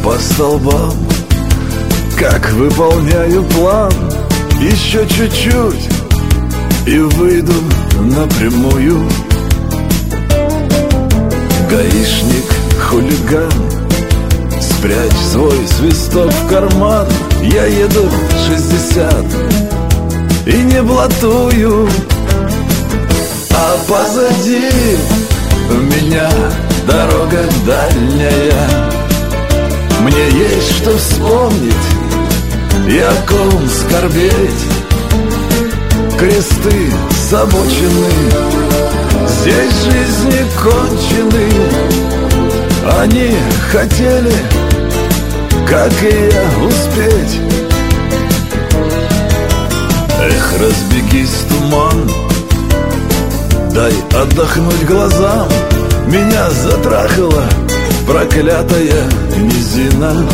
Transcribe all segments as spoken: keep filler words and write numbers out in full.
по столбам, как выполняю план. Еще чуть-чуть и выйду напрямую. Гаишник, хулиган, спрячь свой свисток в карман. Я еду шестьдесят и не блатую, а позади меня дорога дальняя. Мне есть что вспомнить и о ком скорбеть. Кресты с обочины, здесь жизни кончены. Они хотели, как и я, успеть. Эх, разбегись, туман, дай отдохнуть глазам. Меня затрахала проклятая низина,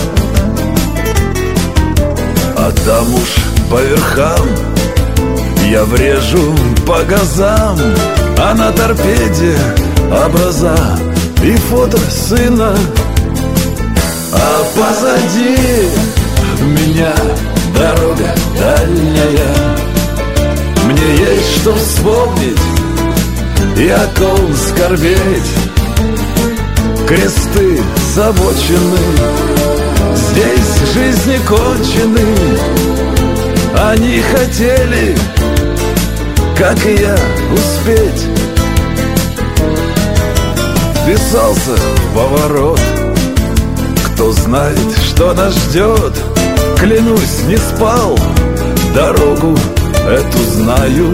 а там уж по верхам я врежу по газам. А на торпеде образа и фото сына, а позади меня дорога дальняя. Мне есть что вспомнить и о ком скорбеть. Кресты с обочины, здесь жизни кончены. Они хотели, как и я, успеть. Вписался в поворот, кто знает, что нас ждет. Клянусь, не спал, дорогу эту знаю.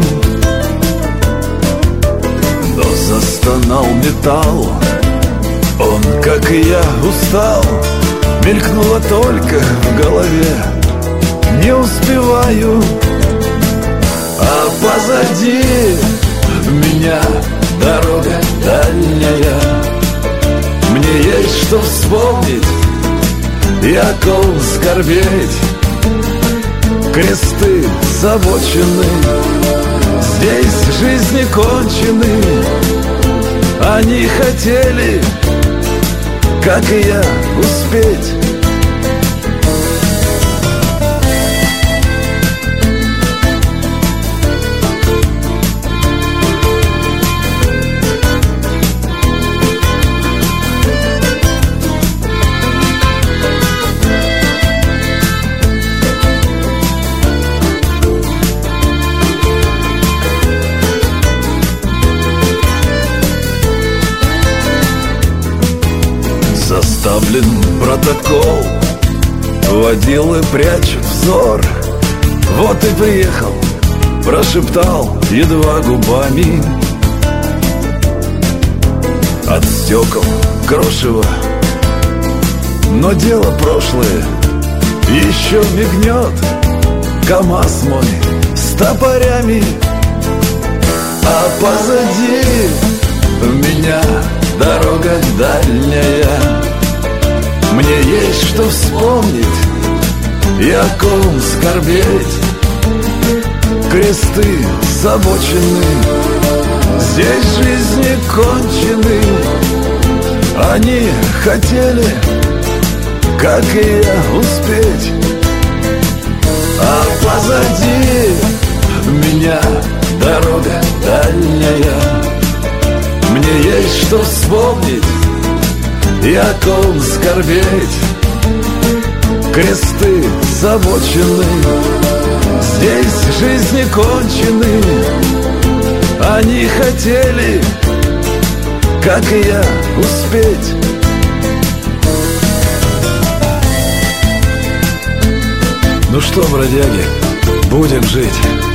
Но застонал металл, он, как и я, устал. Мелькнуло только в голове, не успеваю. А позади меня дорога дальняя. Мне есть что вспомнить и о ком скорбеть. Кресты с обочины, здесь жизни кончены. Они хотели, как и я, успеть. Составлен протокол, водилы прячут взор. Вот и приехал, прошептал едва губами. От стекол крошево, но дело прошлое еще мигнет. КамАЗ мой с топорями, а позади меня дорога дальняя. Мне есть что вспомнить и о ком скорбеть. Кресты с обочины, здесь жизни кончены. Они хотели, как и я, успеть. А позади меня дорога дальняя. Мне есть что вспомнить и о ком скорбеть. Кресты с обочины, здесь жизни кончены. Они хотели, как и я, успеть. Ну что, бродяги, будем жить.